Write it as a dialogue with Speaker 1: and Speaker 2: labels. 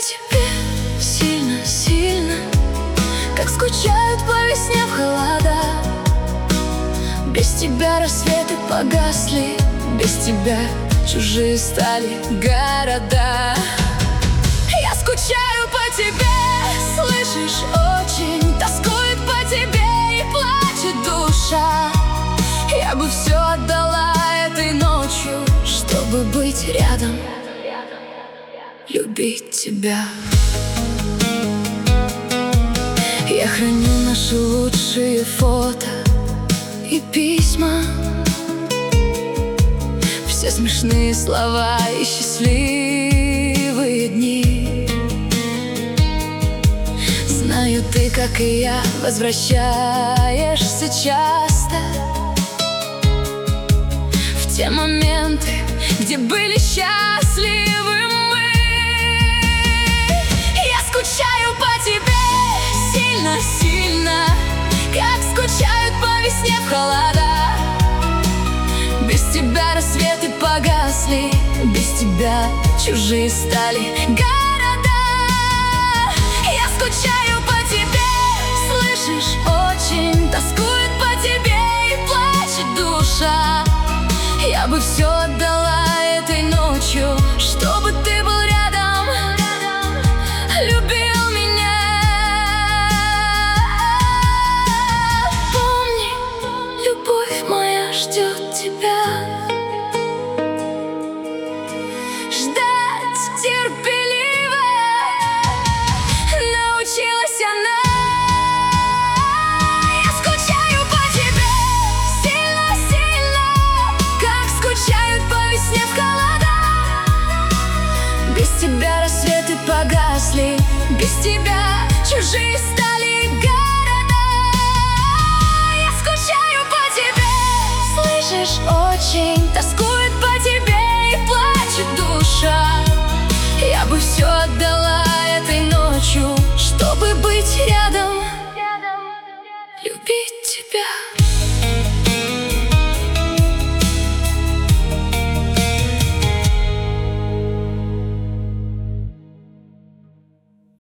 Speaker 1: тебе сильно-сильно, как скучают по весне в холода. Без тебя рассветы погасли, без тебя чужие стали города. Я скучаю по тебе, слышишь, очень тоскует по тебе и плачет душа. Я бы все отдала этой ночью, чтобы быть рядом, любить тебя. Я храню наши лучшие фото и письма, все смешные слова и счастливые дни. Знаю, ты, как и я, возвращаешься часто в те моменты, где были счастливы мы. Я скучаю по тебе сильно-сильно, как скучают по весне в холода. Без тебя рассветы погасли, без тебя чужие стали города. Я скучаю по тебе, слышишь, очень тоскует по тебе и плачет душа. Я бы все отдала этой ночью, чтобы ты был рядом, любил меня. Помни, любовь моя ждет тебя. Ждать терпеливо научилась она. Я скучаю по тебе сильно-сильно, как скучают по весне в холода. Без тебя рассветы погасли, без тебя чужие стали города. Я скучаю по тебе, слышишь, очень тоскует по тебе и плачет душа. Я бы все отдала этой ночью, чтобы быть рядом, любить тебя.